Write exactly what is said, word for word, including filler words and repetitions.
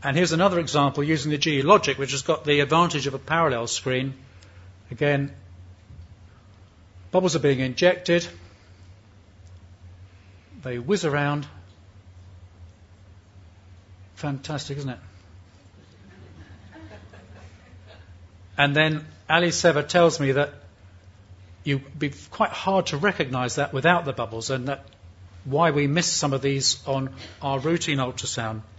And here's another example using the G E Logic, which has got the advantage of a parallel screen. Again, bubbles are being injected. They whiz around. Fantastic, isn't it? And then Ali Seva tells me that it'd be quite hard to recognise that without the bubbles, and that why we miss some of these on our routine ultrasound.